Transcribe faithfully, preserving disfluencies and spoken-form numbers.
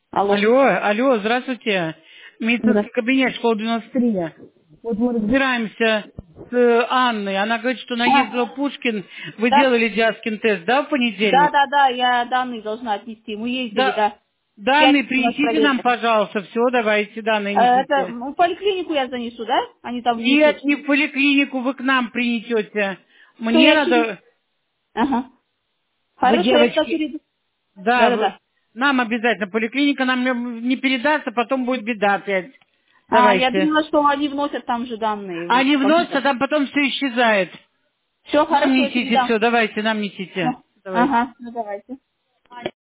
Алло. Алло, алло, здравствуйте. Да. Медицинский кабинет, школа девяносто три. Вот мы разбираемся с э, Анной. Она говорит, что наездила А, Пушкин. Вы да? делали Диаскин тест, да, в Да, понедельник? да, да, я данные должна отнести. Мы ездили, Да. да. Данные Пятницу нас принесите нам, проверили. пожалуйста. Все, давайте данные А, Это несите. в поликлинику я занесу, да? Они там внесут. Нет, не в поликлинику, вы к нам принесете. Все, Мне я через... надо... Ага. Вы, Хорошо, я туда девочки, перейду. да, Да, да, вы... да. нам обязательно. Поликлиника нам не передастся, потом будет беда опять. А, я Давайте. думала, что они вносят там же данные в Они вносят, компьютер. а потом все исчезает. Все, Нам хорошо, я несите передам. все, давайте, нам несите. Ну, Давайте. ага, ну давайте.